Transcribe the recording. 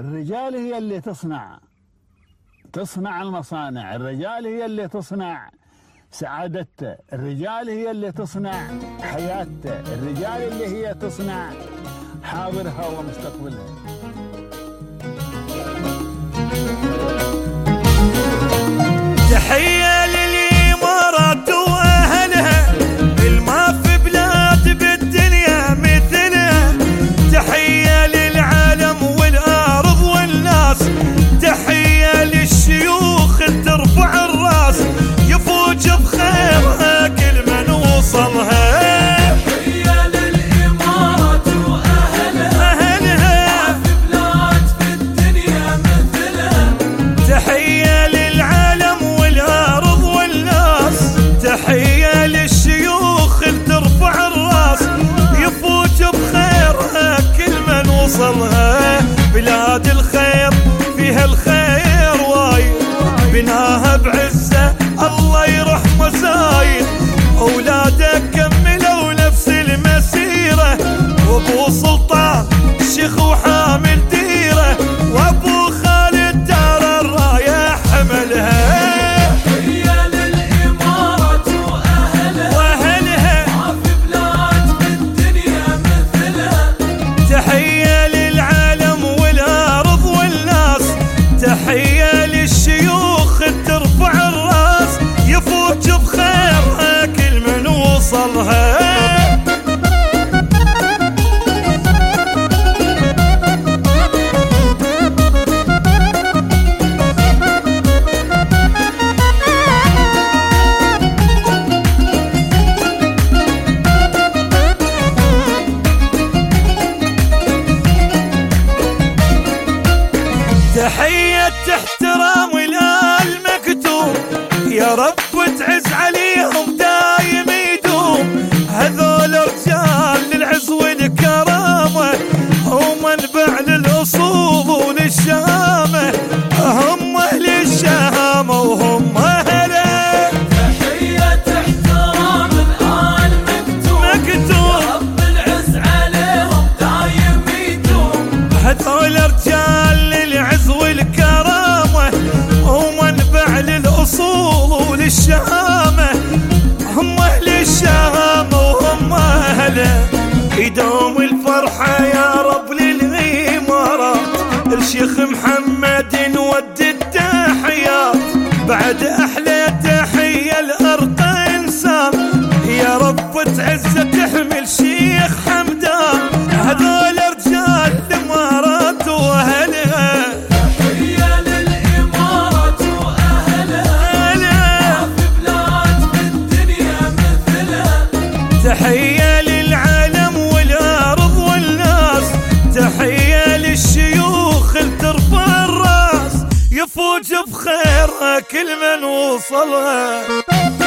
الرجال هي اللي تصنع المصانع، الرجال هي اللي تصنع سعادته، الرجال هي اللي تصنع حياته، الرجال اللي هي تصنع حاضرها ومستقبلها. تحية للإمارات وأهلها، الما في بلاد بالدنيا مثلها. تحية للعالم والأرض والناس، تحية للشيوخ ترفع الراس، يفوج بخيرها كل من وصلها. تحية للإمارات وأهلها، ما في بلاد في الدنيا مثلها. تحية للعالم والأرض والناس، تحية للشيوخ ترفع الراس، يفوج بخيرها كل من وصلها. بلاد الخير فيها الخير وايد، بناها بعزة الله يرحمه زايد. أولادك كملوا نفس المسيرة، وابو سلطان شيخ وحامل ديره، وابو خالد دار الراية حملها. تحية للإمارات وأهلها، ما في بلاد في الدنيا مثلها. تحية للعالم والأرض والناس، تحية للشيوخ ترفع الراس، يفوج بخيرها كل من وصلها. تحية احترام الآل مكتوب، يا رب تعز عليهم دايم يدوم. هذول رجال للعز والكرامة، هم منبع للأصول وللشهامة، هم أهل الشهامة وهم أهله. تحية احترام الآل مكتوب، يا رب العز عليهم دايم يدوم. هذول رجال للعز والكرامة، ومنبع للأصول وللشهامة، هم أهل الشهامة وهم أهله. يدوم الفرحة يا رب للإمارات، الشيخ محمد نود التحيات، بعد أحلى تحية لأرقى إنسان، يا رب تعز تحمل شيخ حمدان. هذول رجال الإمارات وأهلها. تحية للإمارات وأهلها، ما في بلاد في الدنيا مثلها. تحية للعالم والأرض والناس، تحية للشيوخ ترفع الراس، يفوج بخيرها كل من وصلها.